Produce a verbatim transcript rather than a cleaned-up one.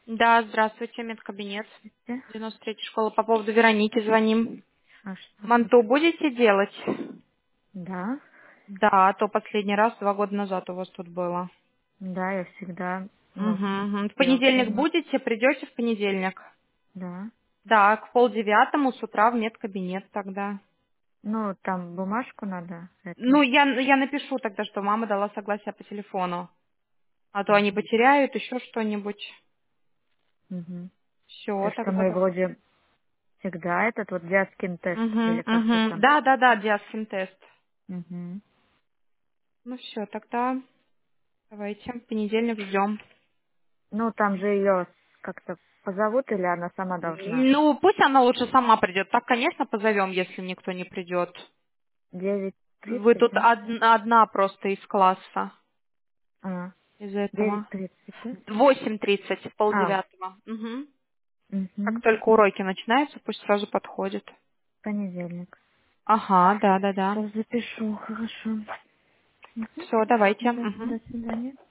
Да, здравствуйте, медкабинет. Да? девяносто третья школа. По поводу Вероники звоним. А что Манту случилось? будете делать? Да, Да, а то последний раз два года назад у вас тут было. да, я всегда, ну, Мгм, мгм. В делаю понедельник всегда. будете? Придете в понедельник? Да. Да, к полдевятому с утра в медкабинет тогда. Ну, там бумажку надо, Ну, это. я, я напишу тогда, что мама дала согласие по телефону. А то они Угу. потеряют еще что-нибудь. Угу. Все, То, что тогда мы давай. вроде всегда этот вот диаскин тест Угу, или как-то угу. там. Да, да, да, диаскин тест. Угу. Ну все, тогда давайте, в понедельник ждем. Ну, там же ее как-то позовут или она сама должна? Ну, пусть она лучше сама придет. Так, конечно, позовем, если никто не придет. Девять Вы тридцать, тут да? од- одна просто из класса А, из девять этого. тридцать, да? Восемь тридцать, А, полдевятого. Угу. Как угу. только уроки начинаются, пусть сразу подходит. Понедельник. Ага, да, да, да. Сейчас запишу, хорошо. Угу. Все, давайте. Да, Мгм. до свидания.